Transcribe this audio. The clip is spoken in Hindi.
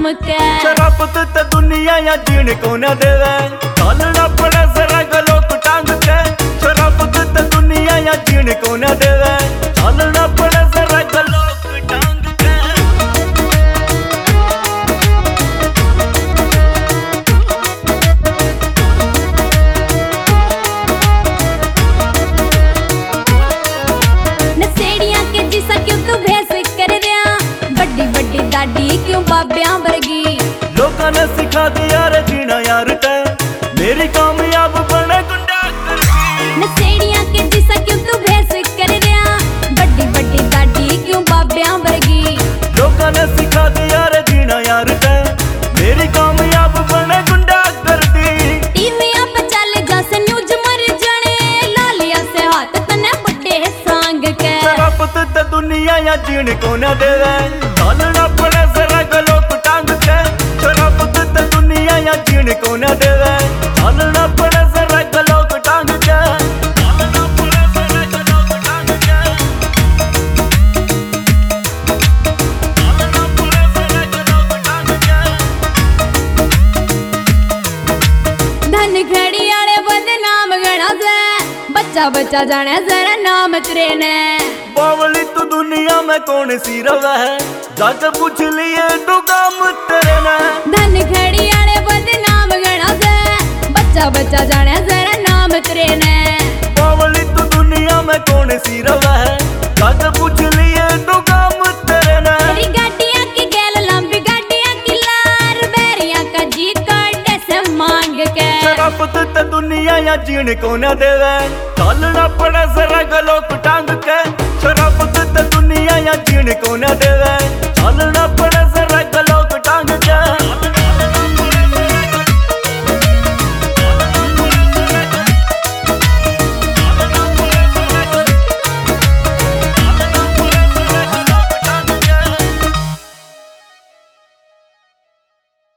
के। शराफत ते दुनिया या जीण को न देवे, चालना पड़े जरा गलों को टांग के। शराफत ते दुनिया या जीण को न देवे, चालना पड़े जरा गलों को टांग के। नशेड़ियां के जिसा क्यों तू भेस कर रहा, बड़ी बड़ी दाढ़ी क्यों बाबियां वर्गी। लोगों ने सिखा दिया रे जीना यार ते, मेरी कामयाब बने गुंडा करके। नशेड़ियां के जिसा क्यों तू भेस कर रहा, बड़ी बड़ी दाढ़ी क्यों बाबियां वर्गी। लोगों ने सिखा दिया रे जीना यार ते, मेरी कामयाब बने गुंडा कर दी। टीवियां पे चल जैसे न्यूज मर जाने, लालिया से हाथ तने बुड्ढे सांग के। शराफत ते दुनिया या जीण को न देवे, चालना पड़े जरा गलों को टांग के। शराफत ते दुनिया या जीण को न देवे, चालना पड़े जरा गलों को टांग के। चालना पड़े जरा गलों को टांग के। चालना पड़े जरा गलों को टांग के। धन घड़ी आले बदनाम गणा से, बच्चा बच्चा जाने जरा नाम तेरे ने। बावली तू दुनिया में कौन सी रवा है, जाके पूछ लिए तू काम तेरे ने। धन घड़ी आले बदनाम गणा से, बच्चा बच्चा जाने जरा नाम तेरे ने। बावली तू दुनिया में कौन सी रवा है, जाके पूछ लिए तू काम तेरे ने। तेरी गाड़ियां की गैल लंबी गाड़ियां की लार, बैरियां का जी काटे से मांग के। शराफत ते दुनिया या जीण को न देवे, चालना पड़े जरा गलों को टांग के। शराफत ते दुनिया या जीण को न देवे।